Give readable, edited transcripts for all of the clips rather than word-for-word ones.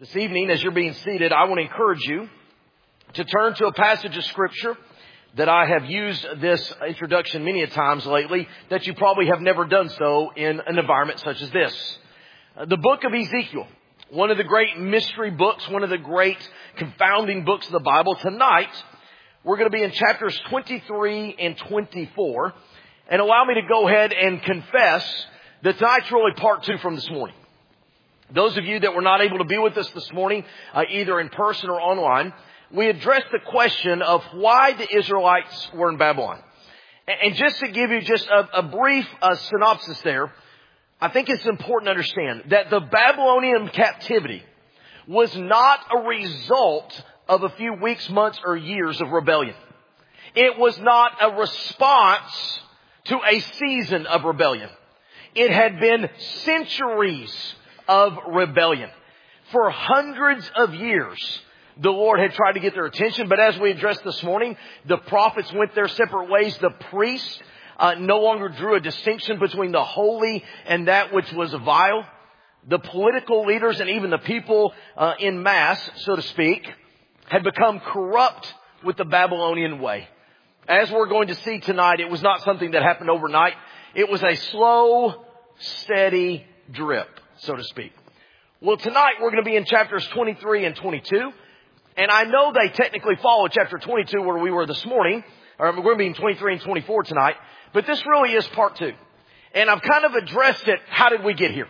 This evening, as you're being seated, I want to encourage you to turn to a passage of Scripture that I have used this introduction many a times lately, that you probably have never done so in an environment such as this. The book of Ezekiel, one of the great mystery books, one of the great confounding books of the Bible. Tonight, we're going to be in chapters 23 and 24. And allow me to go ahead and confess that tonight's really part two from this morning. Those of you that were not able to be with us this morning, either in person or online, we addressed the question of why the Israelites were in Babylon. And just to give you just a brief synopsis there, I think it's important to understand that the Babylonian captivity was not a result of a few weeks, months, or years of rebellion. It was not a response to a season of rebellion. It had been centuries of rebellion. For hundreds of years, the Lord had tried to get their attention. But as we addressed this morning, the prophets went their separate ways. The priests no longer drew a distinction between the holy and that which was vile. The political leaders and even the people in mass, so to speak, had become corrupt with the Babylonian way. As we're going to see tonight, it was not something that happened overnight. It was a slow, steady drip, so to speak. Well, tonight we're going to be in chapters 23 and 22. And I know they technically follow chapter 22 where we were this morning. Or we're going to be in 23 and 24 tonight. But this really is part two. And I've kind of addressed it. How did we get here?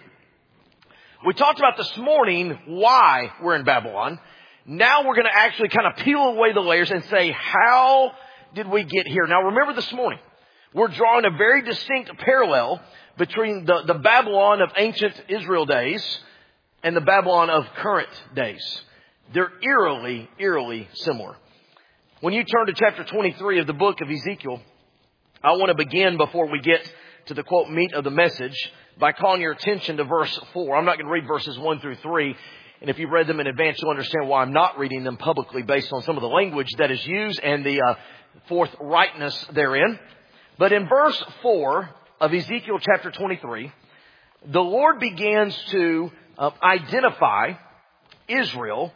We talked about this morning why we're in Babylon. Now we're going to actually kind of peel away the layers and say, how did we get here? Now remember this morning, we're drawing a very distinct parallel between the Babylon of ancient Israel days and the Babylon of current days. They're eerily similar. When you turn to chapter 23 of the book of Ezekiel, I want to begin before we get to the quote meat of the message by calling your attention to verse 4. I'm not going to read verses 1 through 3. And if you've read them in advance, you'll understand why I'm not reading them publicly based on some of the language that is used and the forthrightness therein. But in verse 4 of Ezekiel chapter 23, the Lord begins to identify Israel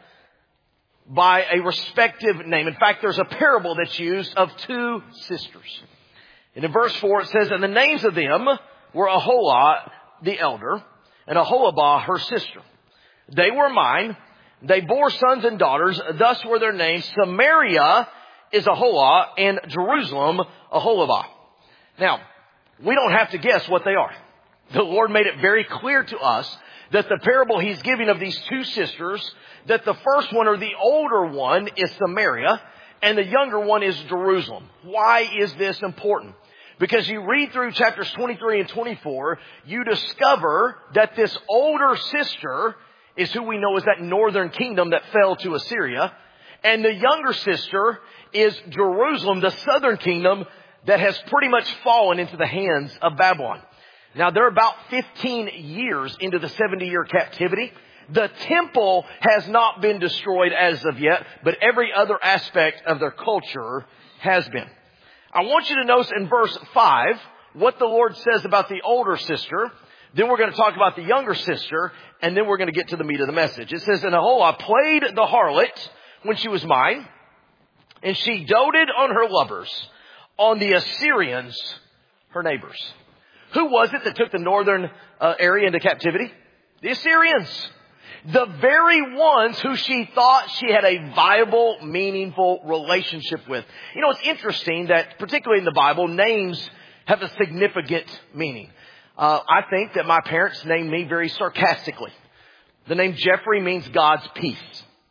by a respective name. In fact, there's a parable that's used of two sisters. And in verse 4 it says, and the names of them were Aholah the elder and Aholibah her sister. They were mine. They bore sons and daughters. Thus were their names. Samaria is Aholah and Jerusalem Aholibah. Now, we don't have to guess what they are. The Lord made it very clear to us that the parable he's giving of these two sisters, that the first one or the older one is Samaria and the younger one is Jerusalem. Why is this important? Because you read through chapters 23 and 24, you discover that this older sister is who we know as that northern kingdom that fell to Assyria. And the younger sister is Jerusalem, the southern kingdom that has pretty much fallen into the hands of Babylon. Now, they're about 15 years into the 70-year captivity. The temple has not been destroyed as of yet, but every other aspect of their culture has been. I want you to notice in verse 5 what the Lord says about the older sister. Then we're going to talk about the younger sister, and then we're going to get to the meat of the message. It says, and Aholah played the harlot when she was mine, and she doted on her lovers, on the Assyrians, her neighbors. Who was it that took the northern area into captivity? The Assyrians. The very ones who she thought she had a viable, meaningful relationship with. You know, it's interesting that, particularly in the Bible, names have a significant meaning. I think that my parents named me very sarcastically. The name Jeffrey means God's peace.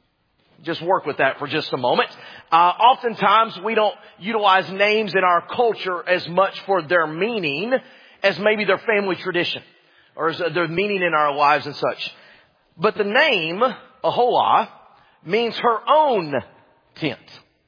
Just work with that for just a moment. Oftentimes we don't utilize names in our culture as much for their meaning as maybe their family tradition or as their meaning in our lives and such. But the name Aholah means her own tent.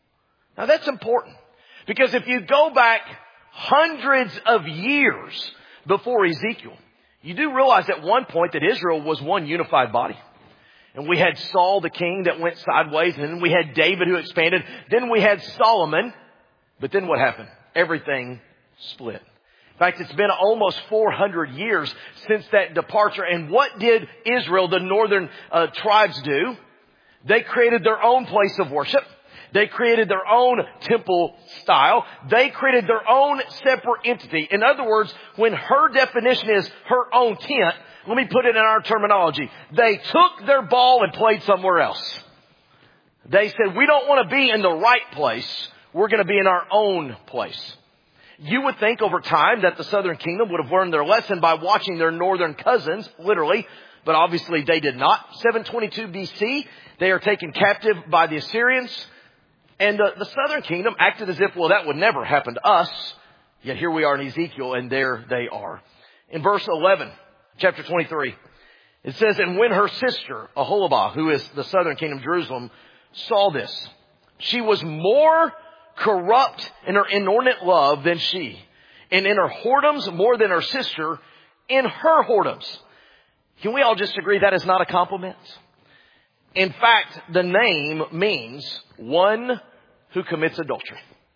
Now that's important because if you go back hundreds of years before Ezekiel, you do realize at one point that Israel was one unified body. And we had Saul the king that went sideways, and then we had David who expanded. Then we had Solomon. But then what happened? Everything split. In fact, it's been almost 400 years since that departure. And what did Israel, the northern tribes, do? They created their own place of worship. They created their own temple style. They created their own separate entity. In other words, when her definition is her own tent, let me put it in our terminology. They took their ball and played somewhere else. They said, we don't want to be in the right place. We're going to be in our own place. You would think over time that the southern kingdom would have learned their lesson by watching their northern cousins, literally, but obviously they did not. 722 BC, they are taken captive by the Assyrians. And the southern kingdom acted as if, well, that would never happen to us. Yet here we are in Ezekiel, and there they are. In verse 11, chapter 23, it says, and when her sister, Aholibah, who is the southern kingdom, Jerusalem, saw this, she was more corrupt in her inordinate love than she, and in her whoredoms more than her sister in her whoredoms. Can we all just agree that is not a compliment? In fact, the name means one who commits adultery.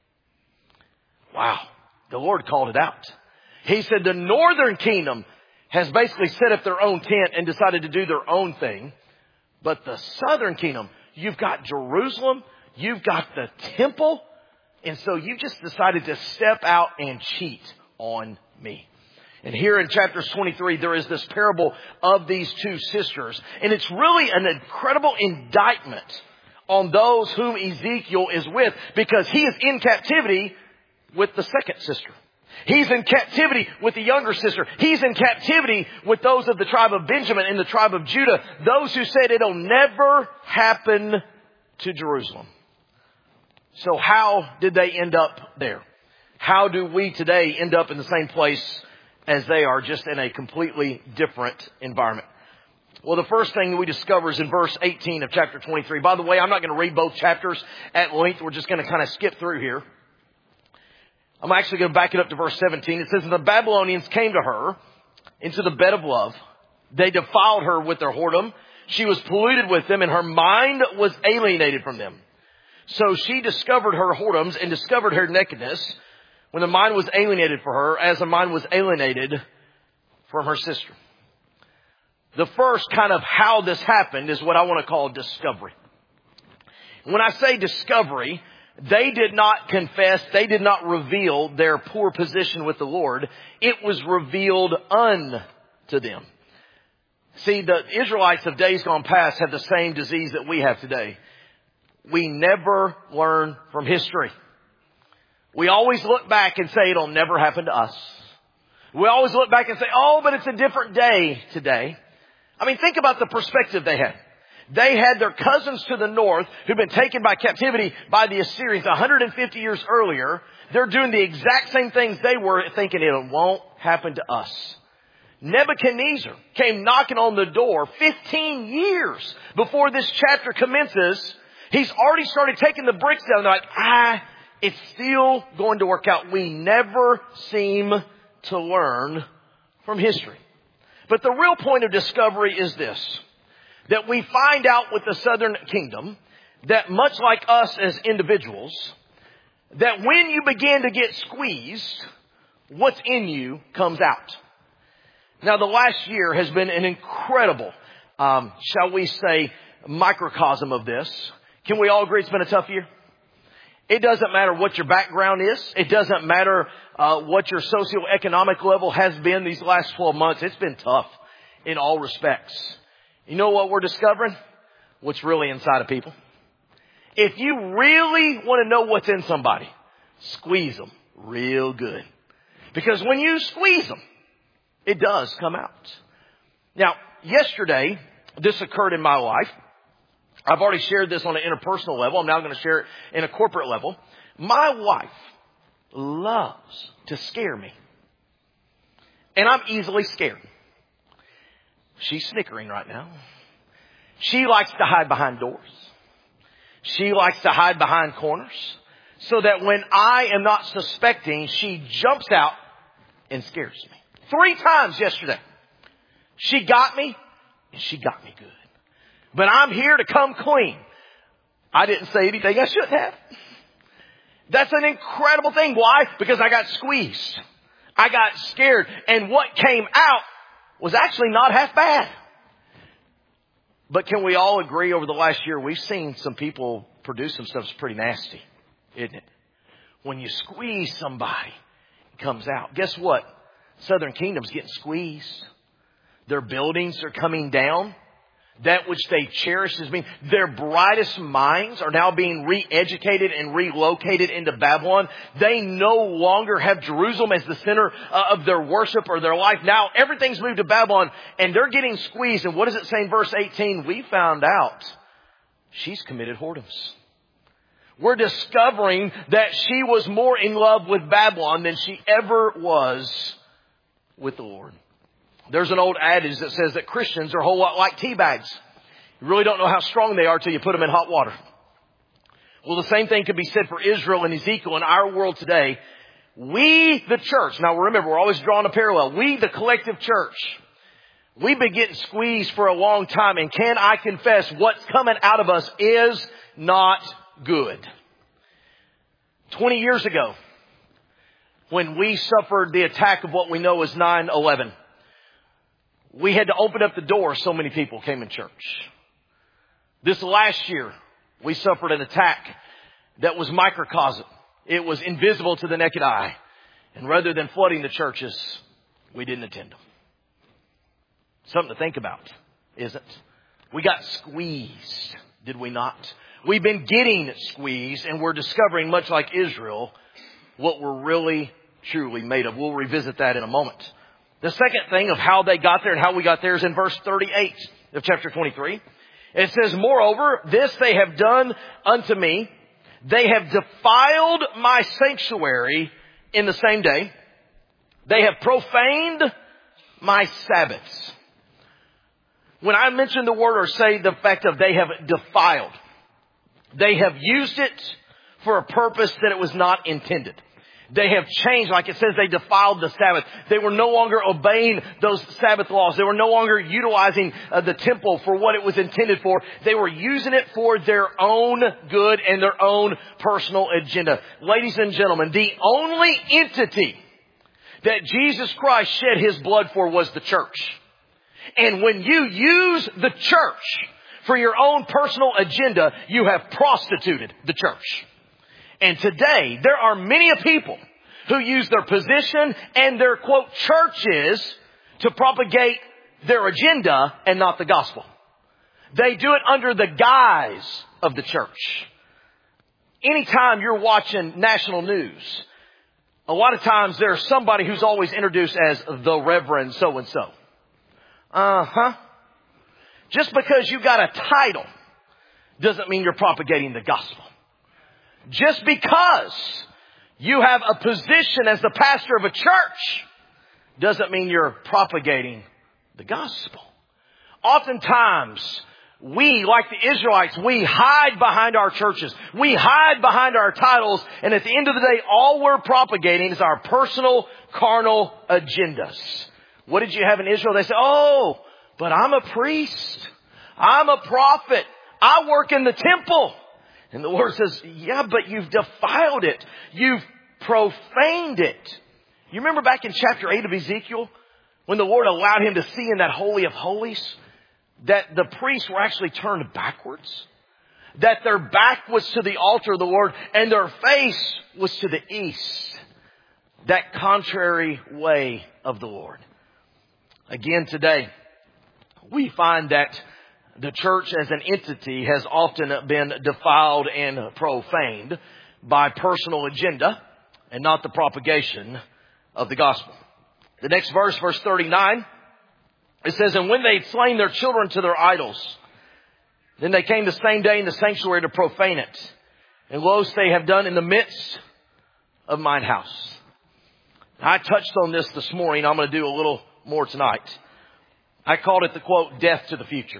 Wow. The Lord called it out. He said the northern kingdom has basically set up their own tent and decided to do their own thing. But the southern kingdom, you've got Jerusalem, you've got the temple, and so you just decided to step out and cheat on me. And here in chapters 23, there is this parable of these two sisters. And it's really an incredible indictment on those whom Ezekiel is with, because he is in captivity with the second sister. He's in captivity with the younger sister. He's in captivity with those of the tribe of Benjamin and the tribe of Judah. Those who said it'll never happen to Jerusalem. So how did they end up there? How do we today end up in the same place as they are, just in a completely different environment? Well, the first thing we discover is in verse 18 of chapter 23. By the way, I'm not going to read both chapters at length. We're just going to kind of skip through here. I'm actually going to back it up to verse 17. It says, and the Babylonians came to her into the bed of love. They defiled her with their whoredom. She was polluted with them, and her mind was alienated from them. So she discovered her whoredoms and discovered her nakedness when the mind was alienated for her, as the mind was alienated from her sister. The first kind of how this happened is what I want to call discovery. When I say discovery, they did not confess, they did not reveal their poor position with the Lord. It was revealed unto them. See, the Israelites of days gone past have the same disease that we have today. We never learn from history. We always look back and say it'll never happen to us. We always look back and say, oh, but it's a different day today. I mean, think about the perspective they had. They had their cousins to the north who'd been taken by captivity by the Assyrians 150 years earlier. They're doing the exact same things they were, thinking it won't happen to us. Nebuchadnezzar came knocking on the door 15 years before this chapter commences. He's already started taking the bricks down. They're like, it's still going to work out. We never seem to learn from history. But the real point of discovery is this, that we find out with the southern kingdom that much like us as individuals, that when you begin to get squeezed, what's in you comes out. Now, the last year has been an incredible, shall we say, microcosm of this. Can we all agree it's been a tough year? It doesn't matter what your background is. It doesn't matter what your socioeconomic level has been these last 12 months. It's been tough in all respects. You know what we're discovering? What's really inside of people. If you really want to know what's in somebody, squeeze them real good. Because when you squeeze them, it does come out. Now, yesterday, this occurred in my life. I've already shared this on an interpersonal level. I'm now going to share it in a corporate level. My wife loves to scare me. And I'm easily scared. She's snickering right now. She likes to hide behind doors. She likes to hide behind corners. So that when I am not suspecting, she jumps out and scares me. 3 times yesterday. She got me, and she got me good. But I'm here to come clean. I didn't say anything I shouldn't have. That's an incredible thing. Why? Because I got squeezed. I got scared. And what came out was actually not half bad. But can we all agree over the last year, we've seen some people produce some stuff that's pretty nasty, isn't it? When you squeeze somebody, it comes out. Guess what? Southern Kingdom's getting squeezed. Their buildings are coming down. That which they cherish is being, their brightest minds are now being re-educated and relocated into Babylon. They no longer have Jerusalem as the center of their worship or their life. Now everything's moved to Babylon and they're getting squeezed. And what does it say in verse 18? We found out she's committed whoredoms. We're discovering that she was more in love with Babylon than she ever was with the Lord. There's an old adage that says that Christians are a whole lot like tea bags. You really don't know how strong they are till you put them in hot water. Well, the same thing could be said for Israel and Ezekiel in our world today. We, the church, now remember, we're always drawing a parallel. We, the collective church, we've been getting squeezed for a long time. And can I confess, what's coming out of us is not good. 20 years ago, when we suffered the attack of what we know as 9/11, we had to open up the door. So many people came in church. This last year, we suffered an attack that was microcosm. It was invisible to the naked eye. And rather than flooding the churches, we didn't attend them. Something to think about, isn't it? We got squeezed, did we not? We've been getting squeezed, and we're discovering, much like Israel, what we're really, truly made of. We'll revisit that in a moment. The second thing of how they got there and how we got there is in verse 38 of chapter 23. It says, moreover, this they have done unto me. They have defiled my sanctuary in the same day. They have profaned my Sabbaths. When I mention the word or say the fact of they have defiled, they have used it for a purpose that it was not intended. They have changed, like it says, they defiled the Sabbath. They were no longer obeying those Sabbath laws. They were no longer utilizing the temple for what it was intended for. They were using it for their own good and their own personal agenda. Ladies and gentlemen, the only entity that Jesus Christ shed His blood for was the church. And when you use the church for your own personal agenda, you have prostituted the church. And today, there are many people who use their position and their, quote, churches to propagate their agenda and not the gospel. They do it under the guise of the church. Anytime you're watching national news, a lot of times there's somebody who's always introduced as the Reverend so-and-so. Just because you got a title doesn't mean you're propagating the gospel. Just because you have a position as the pastor of a church doesn't mean you're propagating the gospel. Oftentimes, we, like the Israelites, we hide behind our churches. We hide behind our titles. And at the end of the day, all we're propagating is our personal, carnal agendas. What did you have in Israel? They say, oh, but I'm a priest. I'm a prophet. I work in the temple. And the Lord says, yeah, but you've defiled it. You've profaned it. You remember back in chapter 8 of Ezekiel, when the Lord allowed him to see in that Holy of Holies, that the priests were actually turned backwards? That their back was to the altar of the Lord and their face was to the east. That contrary way of the Lord. Again, today, we find that the church as an entity has often been defiled and profaned by personal agenda and not the propagation of the gospel. The next verse, verse 39, it says, and when they had slain their children to their idols, then they came the same day in the sanctuary to profane it. And lo, they have done in the midst of mine house. I touched on this morning. I'm going to do a little more tonight. I called it the quote, death to the future.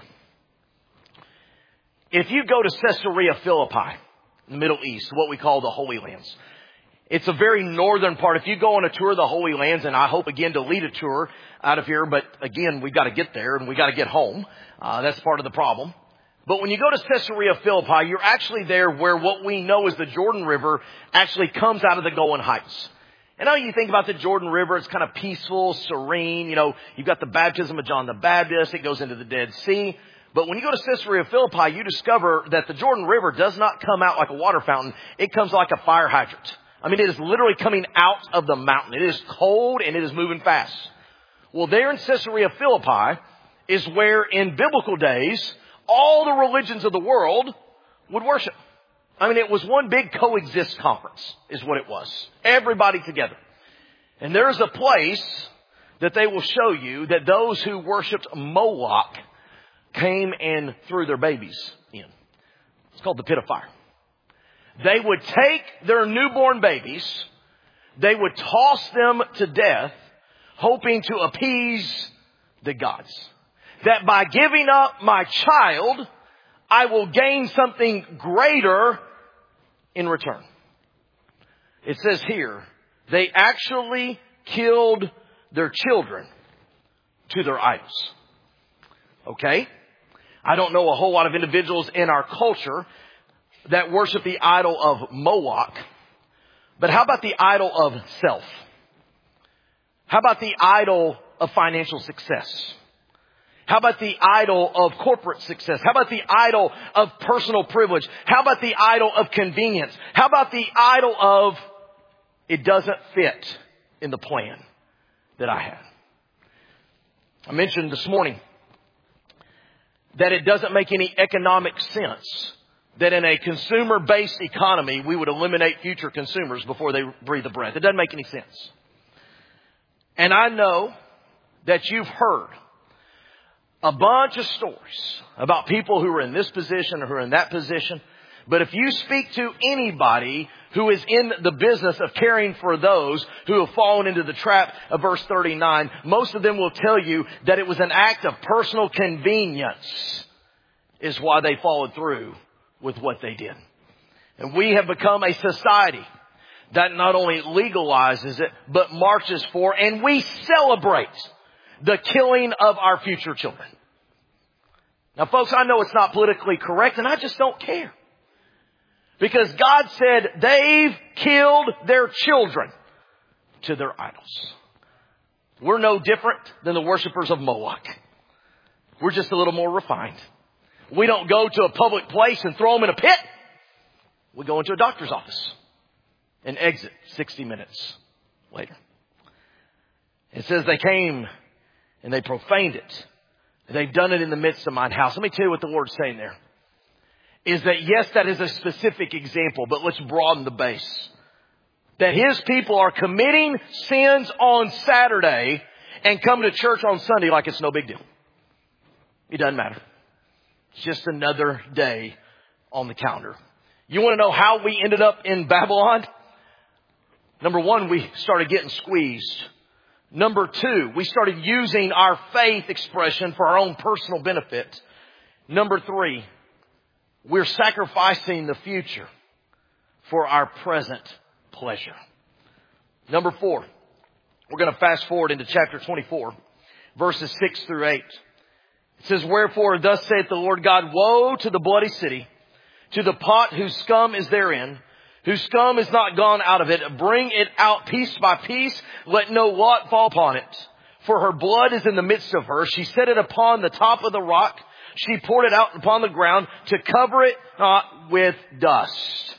If you go to Caesarea Philippi, in the Middle East, what we call the Holy Lands, it's a very northern part. If you go on a tour of the Holy Lands, and I hope again to lead a tour out of here, but again, we've got to get there and we got to get home. That's part of the problem. But when you go to Caesarea Philippi, you're actually there where what we know as the Jordan River actually comes out of the Golan Heights. And now you think about the Jordan River, it's kind of peaceful, serene. You know, you've got the baptism of John the Baptist. It goes into the Dead Sea. But when you go to Caesarea Philippi, you discover that the Jordan River does not come out like a water fountain. It comes like a fire hydrant. I mean, it is literally coming out of the mountain. It is cold and it is moving fast. Well, there in Caesarea Philippi is where in biblical days, all the religions of the world would worship. I mean, it was one big coexist conference is what it was. Everybody together. And there's a place that they will show you that those who worshiped Moloch came and threw their babies in. It's called the pit of fire. They would take their newborn babies, they would toss them to death, hoping to appease the gods. That by giving up my child, I will gain something greater in return. It says here, they actually killed their children to their idols. Okay? I don't know a whole lot of individuals in our culture that worship the idol of Moloch. But how about the idol of self? How about the idol of financial success? How about the idol of corporate success? How about the idol of personal privilege? How about the idol of convenience? How about the idol of it doesn't fit in the plan that I have? I mentioned this morning that it doesn't make any economic sense that in a consumer-based economy, we would eliminate future consumers before they breathe the breath. It doesn't make any sense. And I know that you've heard a bunch of stories about people who are in this position or who are in that position. But if you speak to anybody who is in the business of caring for those who have fallen into the trap of verse 39, most of them will tell you that it was an act of personal convenience is why they followed through with what they did. And we have become a society that not only legalizes it, but marches for, and we celebrate the killing of our future children. Now, folks, I know it's not politically correct, and I just don't care. Because God said they've killed their children to their idols. We're no different than the worshipers of Moloch. We're just a little more refined. We don't go to a public place and throw them in a pit. We go into a doctor's office and exit 60 minutes later. It says they came and they profaned it. They've done it in the midst of mine house. Let me tell you what the Lord's saying there. Is that, yes, that is a specific example, but let's broaden the base. That His people are committing sins on Saturday and come to church on Sunday like it's no big deal. It doesn't matter. It's just another day on the calendar. You want to know how we ended up in Babylon? Number one, we started getting squeezed. Number two, we started using our faith expression for our own personal benefit. Number three, we're sacrificing the future for our present pleasure. Number four, we're going to fast forward into chapter 24, verses 6 through 8. It says, wherefore, thus saith the Lord God, woe to the bloody city, to the pot whose scum is therein, whose scum is not gone out of it. Bring it out piece by piece. Let no lot fall upon it. For her blood is in the midst of her. She set it upon the top of the rock. She poured it out upon the ground to cover it not with dust.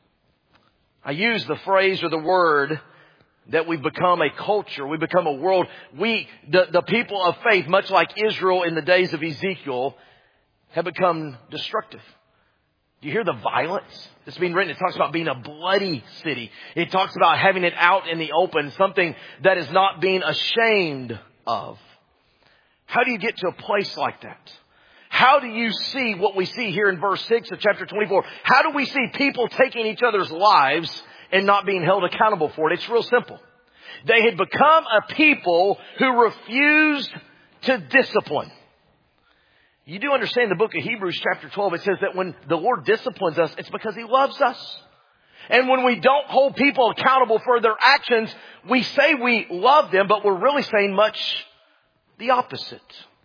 I use the phrase or the word that we've become a culture. We've become a world. The people of faith, much like Israel in the days of Ezekiel, have become destructive. Do you hear the violence that's being written? It talks about being a bloody city. It talks about having it out in the open, something that is not being ashamed of. How do you get to a place like that? How do you see what we see here in verse 6 of chapter 24? How do we see people taking each other's lives and not being held accountable for it? It's real simple. They had become a people who refused to discipline. You do understand the book of Hebrews chapter 12, it says that when the Lord disciplines us, it's because He loves us. And when we don't hold people accountable for their actions, we say we love them, but we're really saying much the opposite.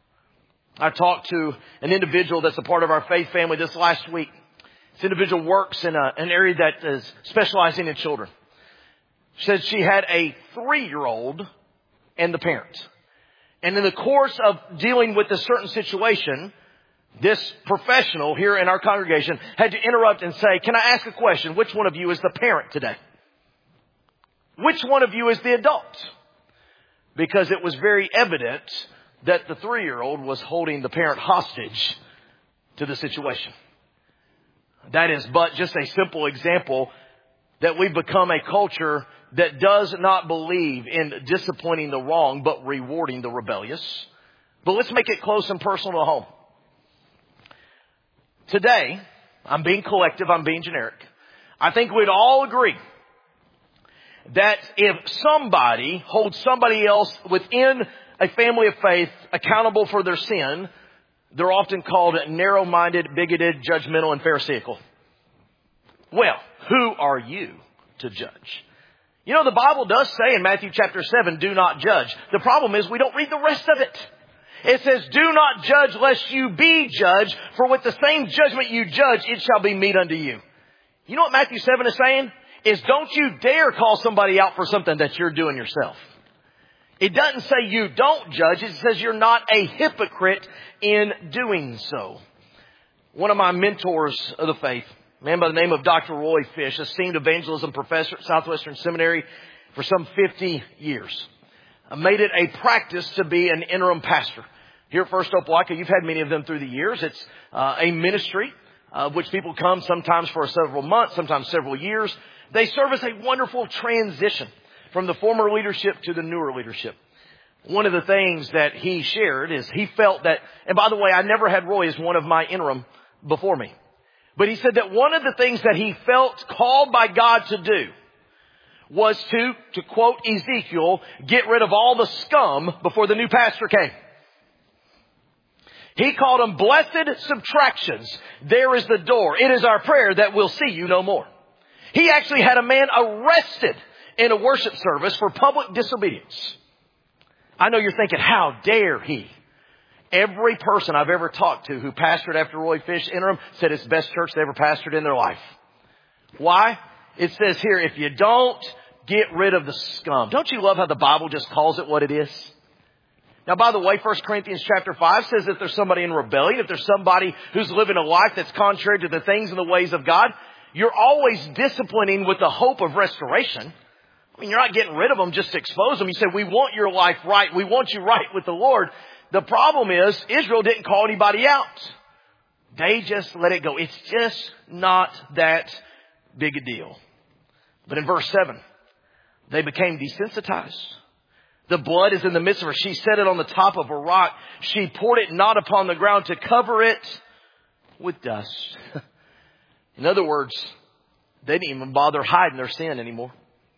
I talked to an individual that's a part of our faith family this last week. This individual works in an area that is specializing in children. said she had a 3-year-old and the parent. And in the course of dealing with a certain situation, this professional here in our congregation had to interrupt and say, can I ask a question? Which one of you is the parent today? Which one of you is the adult? Because it was very evident that the 3-year-old was holding the parent hostage to the situation. That is but just a simple example that we've become a culture that does not believe in disciplining the wrong, but rewarding the rebellious. But let's make it close and personal to home. Today, I'm being collective, I'm being generic. I think we'd all agree that if somebody holds somebody else within a family of faith accountable for their sin, they're often called narrow-minded, bigoted, judgmental, and pharisaical. Well, who are you to judge? You know, the Bible does say in Matthew chapter 7, do not judge. The problem is we don't read the rest of it. It says, do not judge lest you be judged, for with the same judgment you judge, it shall be meet unto you. You know what Matthew 7 is saying? Is don't you dare call somebody out for something that you're doing yourself. It doesn't say you don't judge. It says you're not a hypocrite in doing so. One of my mentors of the faith, a man by the name of Dr. Roy Fish, esteemed evangelism professor at Southwestern Seminary for some 50 years, made it a practice to be an interim pastor. Here at First Opelika, you've had many of them through the years. It's a ministry of which people come sometimes for several months, sometimes several years. They serve as a wonderful transition from the former leadership to the newer leadership. One of the things that he shared is he felt that, and by the way, I never had Roy as one of my interim before me. But he said that one of the things that he felt called by God to do was to quote Ezekiel, get rid of all the scum before the new pastor came. He called them blessed subtractions. There is the door. It is our prayer that we'll see you no more. He actually had a man arrested in a worship service for public disobedience. I know you're thinking, how dare he? Every person I've ever talked to who pastored after Roy Fish interim said it's the best church they ever pastored in their life. Why? It says here, if you don't get rid of the scum. Don't you love how the Bible just calls it what it is? Now, by the way, 1 Corinthians chapter 5 says if there's somebody in rebellion, if there's somebody who's living a life that's contrary to the things and the ways of God, you're always disciplining with the hope of restoration. I mean, you're not getting rid of them just to expose them. You say, we want your life right. We want you right with the Lord. The problem is Israel didn't call anybody out. They just let it go. It's just not that big a deal. But in verse 7, they became desensitized. The blood is in the midst of her. She set it on the top of a rock. She poured it not upon the ground to cover it with dust. In other words, they didn't even bother hiding their sin anymore.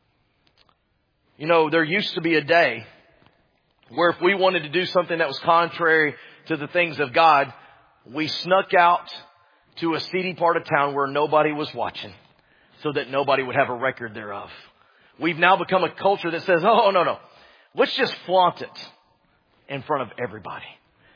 You know, there used to be a day where if we wanted to do something that was contrary to the things of God, we snuck out to a seedy part of town where nobody was watching so that nobody would have a record thereof. We've now become a culture that says, oh, no. Let's just flaunt it in front of everybody.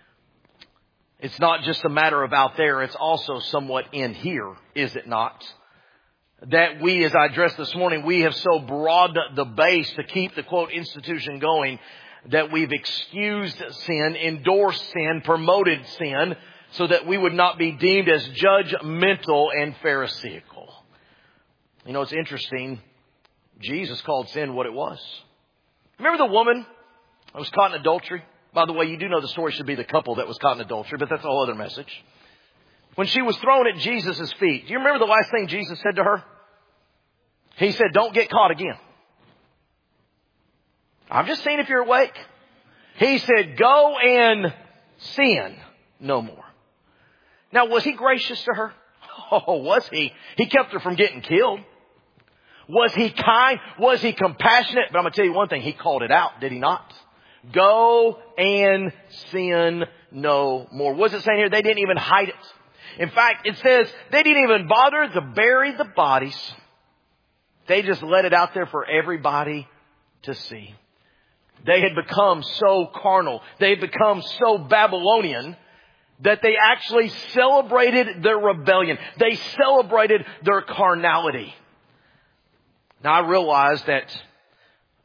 It's not just a matter of out there. It's also somewhat in here, is it not? That we, as I addressed this morning, we have so broadened the base to keep the, quote, institution going that we've excused sin, endorsed sin, promoted sin, so that we would not be deemed as judgmental and pharisaical. You know, it's interesting. Jesus called sin what it was. Remember the woman that was caught in adultery? By the way, you do know the story should be the couple that was caught in adultery, but that's a whole other message. When she was thrown at Jesus' feet, do you remember the last thing Jesus said to her? He said, don't get caught again. I'm just saying if you're awake. He said, go and sin no more. Now, was he gracious to her? Oh, was he? He kept her from getting killed. Was he kind? Was he compassionate? But I'm going to tell you one thing. He called it out, did he not? Go and sin no more. What's it saying here? They didn't even hide it. In fact, it says they didn't even bother to bury the bodies. They just let it out there for everybody to see. They had become so carnal. They had become so Babylonian that they actually celebrated their rebellion. They celebrated their carnality. Now, I realize that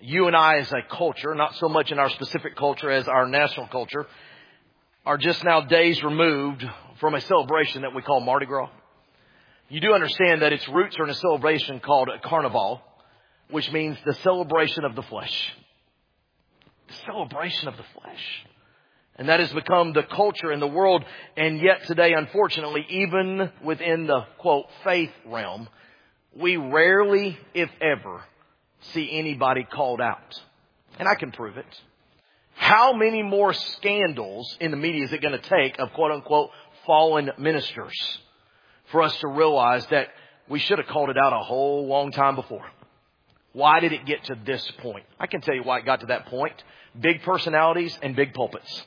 you and I as a culture, not so much in our specific culture as our national culture, are just now days removed from a celebration that we call Mardi Gras. You do understand that its roots are in a celebration called Carnival, which means the celebration of the flesh. The celebration of the flesh. And that has become the culture in the world. And yet today, unfortunately, even within the, quote, faith realm, we rarely, if ever, see anybody called out. And I can prove it. How many more scandals in the media is it going to take of, quote unquote, fallen ministers for us to realize that we should have called it out a whole long time before? Why did it get to this point? I can tell you why it got to that point. Big personalities and big pulpits.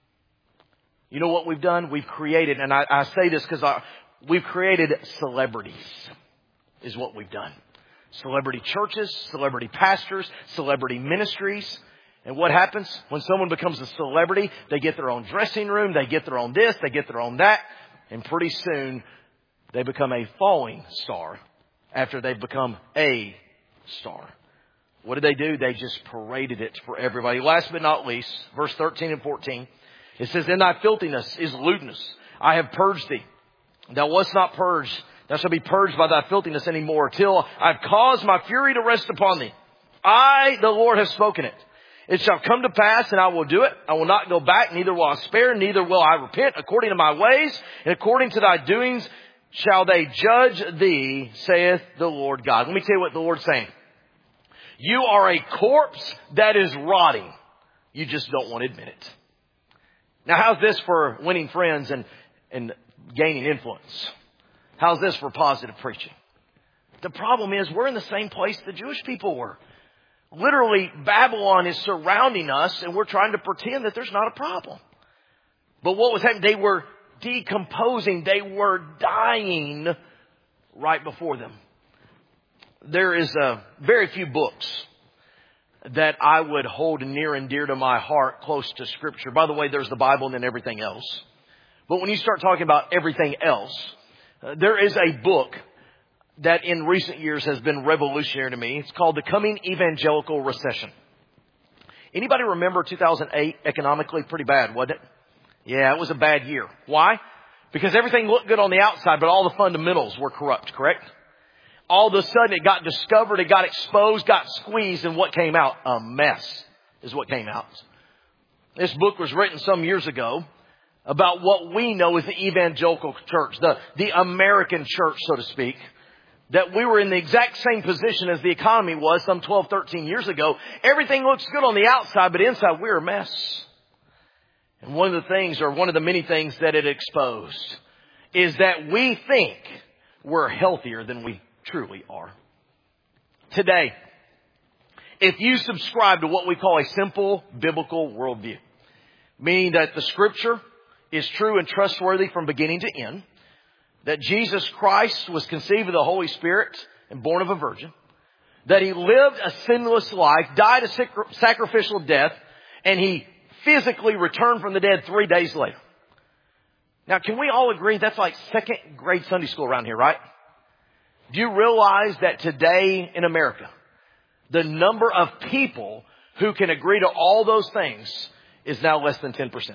You know what we've done? We've created, and I say this because we've created celebrities, is what we've done. Celebrity churches, celebrity pastors, celebrity ministries. And what happens when someone becomes a celebrity? They get their own dressing room, they get their own this, they get their own that, and pretty soon they become a falling star after they've become a star. What do? They just paraded it for everybody. Last but not least, verse 13 and 14. It says, "In thy filthiness is lewdness. I have purged thee. Thou wast not purged. Thou shalt be purged by thy filthiness any more, till I've caused my fury to rest upon thee. I, the Lord, have spoken it. It shall come to pass, and I will do it. I will not go back, neither will I spare, neither will I repent. According to my ways, and according to thy doings, shall they judge thee, saith the Lord God." Let me tell you what the Lord's saying. You are a corpse that is rotting. You just don't want to admit it. Now, how's this for winning friends and gaining influence? How's this for positive preaching? The problem is we're in the same place the Jewish people were. Literally, Babylon is surrounding us, and we're trying to pretend that there's not a problem. But what was happening? They were decomposing. They were dying right before them. There is very few books that I would hold near and dear to my heart close to Scripture. By the way, there's the Bible and then everything else. But when you start talking about everything else, there is a book that in recent years has been revolutionary to me. It's called The Coming Evangelical Recession. Anybody remember 2008 economically? Pretty bad, wasn't it? Yeah, it was a bad year. Why? Because everything looked good on the outside, but all the fundamentals were corrupt, correct? All of a sudden it got discovered, it got exposed, got squeezed, and what came out? A mess is what came out. This book was written some years ago about what we know as the evangelical church, the American church, so to speak, that we were in the exact same position as the economy was some 12, 13 years ago. Everything looks good on the outside, but inside we're a mess. And one of the many things that it exposed is that we think we're healthier than we truly are. Today, if you subscribe to what we call a simple biblical worldview, meaning that the Scripture is true and trustworthy from beginning to end, that Jesus Christ was conceived of the Holy Spirit and born of a virgin, that He lived a sinless life, died a sacrificial death, and He physically returned from the dead 3 days later. Now, can we all agree that's like second grade Sunday school around here, right? Do you realize that today in America, the number of people who can agree to all those things is now less than 10%?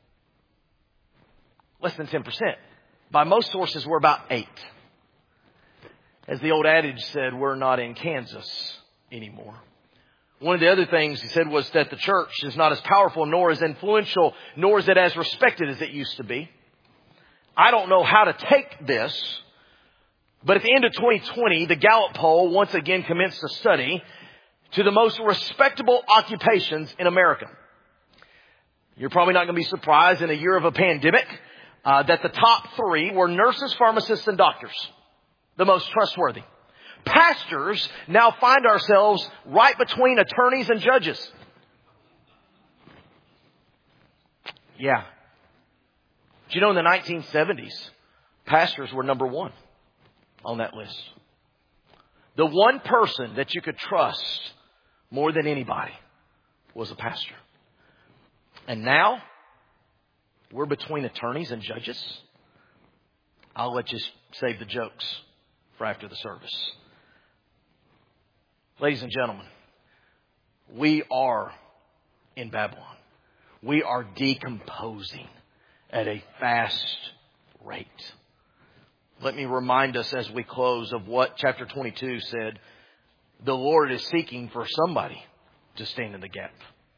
Less than 10%. By most sources, we're about 8. As the old adage said, we're not in Kansas anymore. One of the other things he said was that the church is not as powerful, nor as influential, nor is it as respected as it used to be. I don't know how to take this, but at the end of 2020, the Gallup poll once again commenced a study to the most respectable occupations in America. You're probably not going to be surprised in a year of a pandemic that the top 3 were nurses, pharmacists, and doctors. The most trustworthy. Pastors now find ourselves right between attorneys and judges. Yeah. Do you know in the 1970s, pastors were number 1 on that list. The one person that you could trust more than anybody was a pastor. And now, we're between attorneys and judges. I'll let you save the jokes for after the service. Ladies and gentlemen, We are in Babylon. We are decomposing at a fast rate. Let me remind us as we close of what chapter 22 said. The Lord is seeking for somebody to stand in the gap.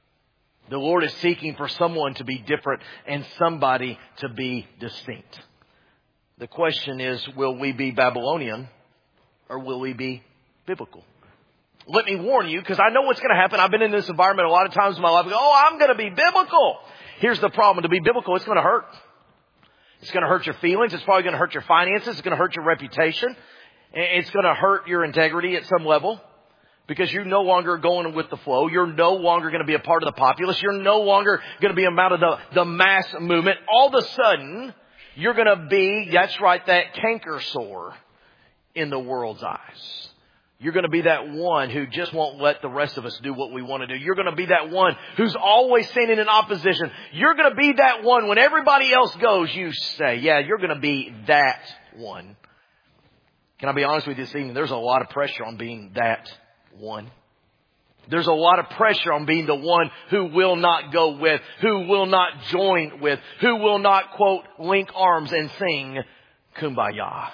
The Lord is seeking for someone to be different and somebody to be distinct. The question is, will we be Babylonian or will we be biblical? Let me warn you, because I know what's going to happen. I've been in this environment a lot of times in my life. I go, I'm going to be biblical. Here's the problem. To be biblical, it's going to hurt. It's going to hurt your feelings. It's probably going to hurt your finances. It's going to hurt your reputation. It's going to hurt your integrity at some level because you're no longer going with the flow. You're no longer going to be a part of the populace. You're no longer going to be a part of the mass movement. All of a sudden, you're going to be, that's right, that canker sore in the world's eyes. You're going to be that one who just won't let the rest of us do what we want to do. You're going to be that one who's always standing in opposition. You're going to be that one when everybody else goes, you say, yeah, you're going to be that one. Can I be honest with you this evening? There's a lot of pressure on being that one. There's a lot of pressure on being the one who will not go with, who will not join with, who will not, quote, link arms and sing Kumbaya.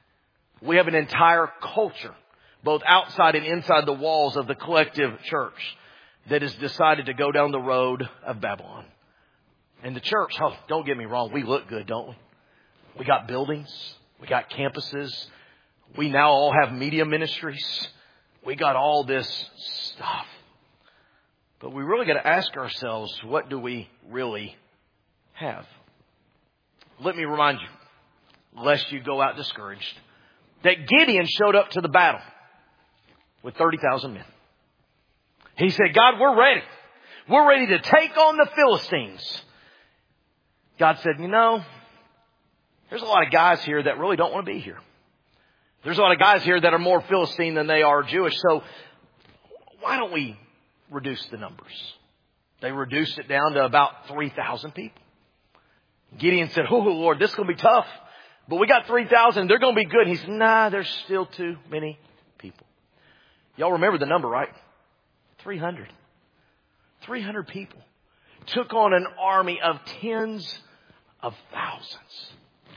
We have an entire culture, both outside and inside the walls of the collective church, that has decided to go down the road of Babylon. And the church, oh, don't get me wrong, we look good, don't we? We got buildings. We got campuses. We now all have media ministries. We got all this stuff. But we really got to ask ourselves, what do we really have? Let me remind you, lest you go out discouraged, that Gideon showed up to the battle with 30,000 men. He said, God, we're ready. We're ready to take on the Philistines. God said, there's a lot of guys here that really don't want to be here. There's a lot of guys here that are more Philistine than they are Jewish. So why don't we reduce the numbers? They reduced it down to about 3,000 people. Gideon said, oh, Lord, this is going to be tough. But we got 3,000. They're going to be good. He said, nah, there's still too many people. Y'all remember the number, right? 300. 300 people took on an army of tens of thousands.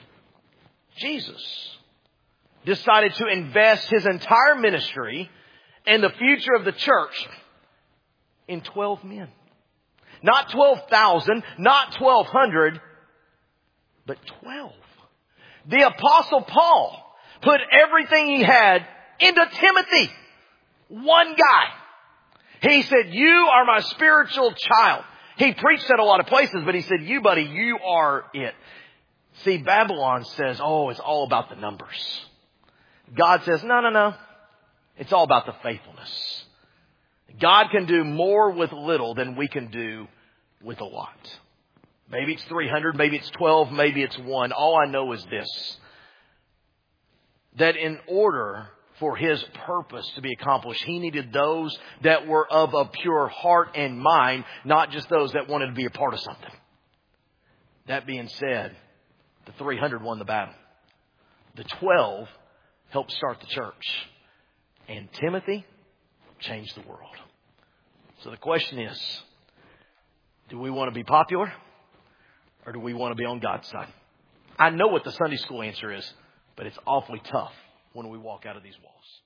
Jesus decided to invest his entire ministry and the future of the church in 12 men. Not 12,000, not 1,200, but 12. The Apostle Paul put everything he had into Timothy. One guy. He said, you are my spiritual child. He preached at a lot of places, but he said, you, buddy, you are it. See, Babylon says, oh, it's all about the numbers. God says, no. It's all about the faithfulness. God can do more with little than we can do with a lot. Maybe it's 300, maybe it's 12, maybe it's 1. All I know is this, that in order for his purpose to be accomplished, he needed those that were of a pure heart and mind, not just those that wanted to be a part of something. That being said, the 300 won the battle. The 12 helped start the church. And Timothy changed the world. So the question is, do we want to be popular or do we want to be on God's side? I know what the Sunday school answer is, but it's awfully tough when we walk out of these walls.